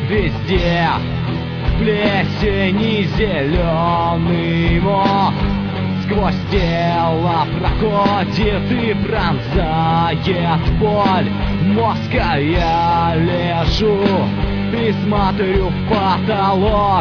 везде плесень и зеленый мох. Сквозь тело проходит и пронзает боль мозга. Я лежу и смотрю в потолок.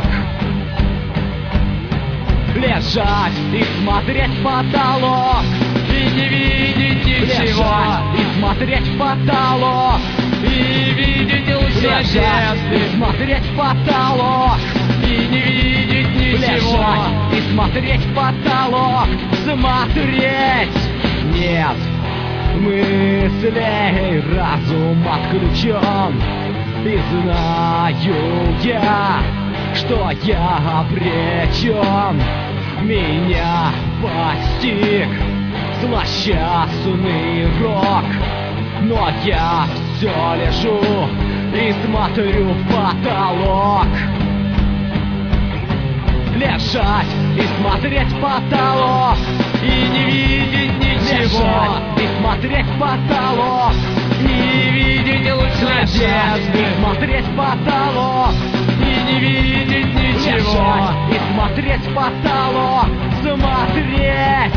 Лежать и смотреть в потолок и не видеть ничего. Лежать и смотреть в потолок и видеть луч надежды. И смотреть в потолок и не видеть ничего. Лежать и смотреть в потолок. Смотреть нет мыслей, разум отключен. И знаю я, что я обречен. Меня постиг злосчастный рок, но я все лежу и смотрю в потолок. Лежать и смотреть в потолок и не видеть ничего. Лежать и смотреть в потолок и видеть луч надежды. И смотреть в потолок и не видеть ничего. Лежать и смотреть в потолок. Смотреть.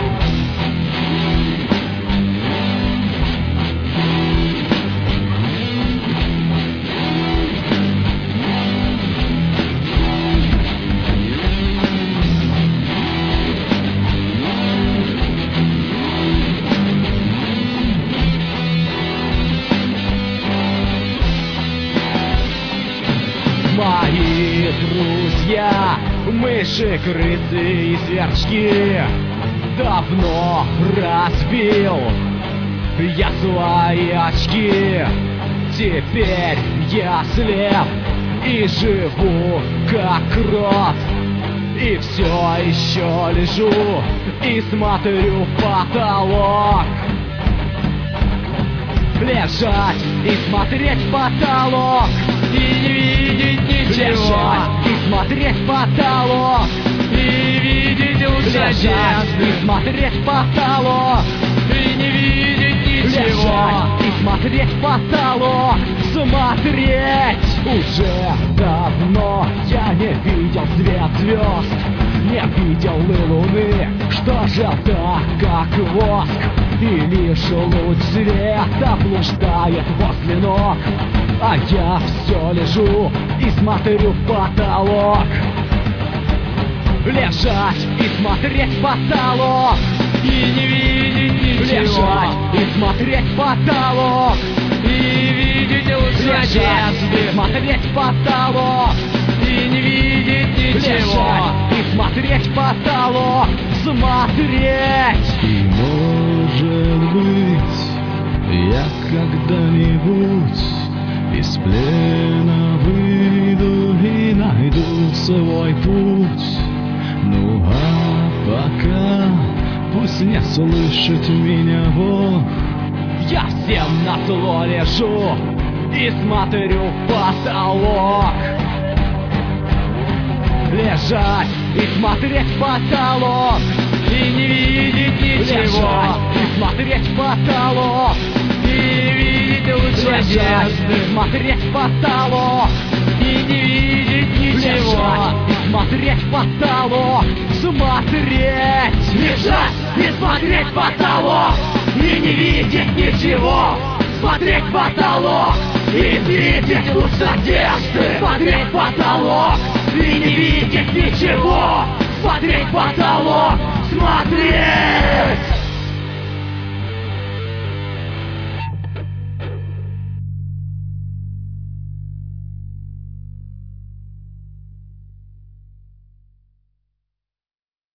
Мои друзья, мыши, крысы и сверчки, давно разбил я свои очки. Теперь я слеп и живу как крот, и все еще лежу и смотрю в потолок. Лежать и смотреть в потолок и не видеть ничего. Лежать и смотреть в потолок и видеть луч надежды. И смотреть в потолок и не видеть ничего. Лежать и смотреть в потолок. Смотреть. Уже давно я не видел свет звезд, не видел и луны, что же так, как воск. И лишь луч света блуждает возле ног, а я все лежу и смотрю в потолок. Лежать и смотреть в потолок и не видеть ничего. Лежать и смотреть в потолок и видеть луч надежды. надежды. Смотреть в потолок и не видеть ничего. Лежать и смотреть в потолок. Смотреть. И может быть, я когда-нибудь из плена выйду и найду свой путь. Ну а пока пусть не слышит меня Бог. Я всем назло лежу и смотрю в потолок. Лежать и смотреть в потолок и не видеть ничего. Лежать и смотреть в потолок и видеть луч Лежать надежды. и смотреть в потолок и не видеть ничего. Лежать и смотреть в потолок. Смотреть. Лежать и смотреть в потолок и не видеть ничего. Смотреть в потолок и видеть луч надежды. Смотреть в потолок и не видеть ничего. Смотреть в потолок. Смотреть.